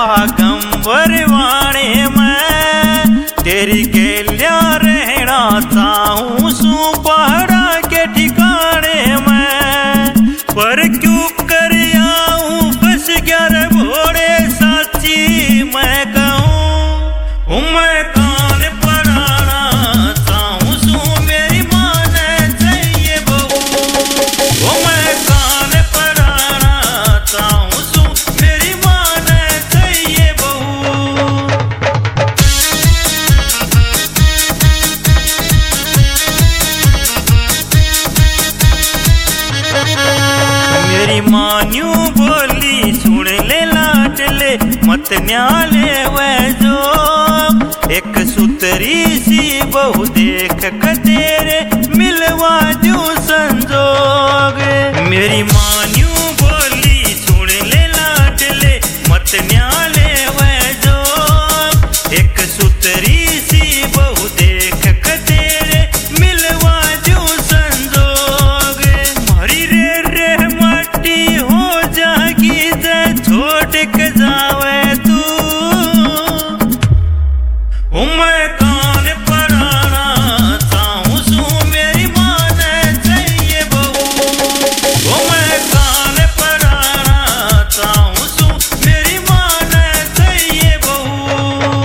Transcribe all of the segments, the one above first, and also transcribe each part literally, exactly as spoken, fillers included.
बागंबर वाणे में तेरी गेलिया रहना चाहूं सू पहाड़ा के ठिकाने में। पर क्यों कर आऊं फंस गया रे भोरे साची मैं कहूं मैं कान पढ़ाना चाहूं सू मेरी मां ने चाहिए बहू। ओ मैं कान पढ़ाना चाहूं सू मेरी मां ने चाहिए बहू। मेरी मान्यू बोली सुन ले लाडले मत न्याले वह जो एक सुतरी सी बहु देख कर तेरे मिलवा दू संजोग। मेरी मान्यू बोली सुन ले लाडले मत न्याले वह जो एक सुतरी सी बहु देख कर तेरे मिलवा दू संजोग। मारी रे रे माटी हो जागी जे छोड़ के जावे तू। ओ मैं कान पढ़ाना चाहूं सू मेरी मां ने चाहिए बहू। ओ मैं कान पढ़ाना चाहूं सू मेरी मां ने चाहिए बहू।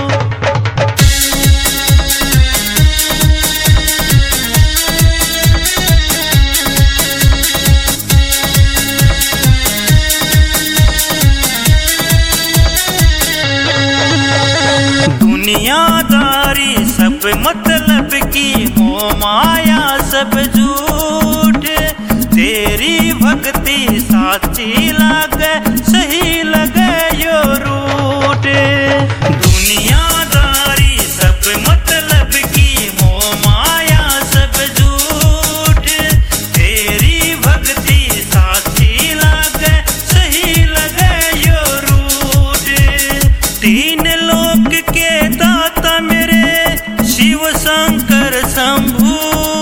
दुनियादारी सब मतलब की मोह माया सब झूठ तेरी भक्ति साची लागे सही लगे यो रूठ। दुनियादारी सब मतलब की मोह माया सब झूठ तेरी भक्ति साची लागे सही लगे यो रूठ। तीन लोक के दाता मेरे शिव शंकर शंभू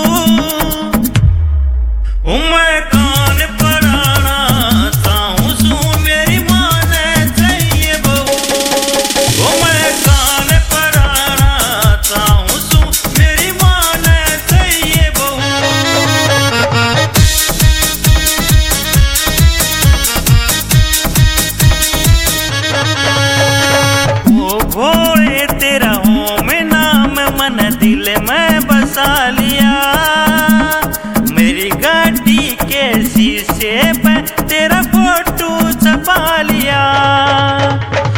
मैं कान पढ़ाना चाहूं सू मेरी मां ने चाहिए बहू। ओ मैं कान पढ़ाना चाहूं सू मेरी मां ने चाहिए बहू। ओ भोले तेरा ओम नाम मन दिल में बसा लिया। मेरी गाड़ी के शीशे पे तेरा फोटो छपा लिया।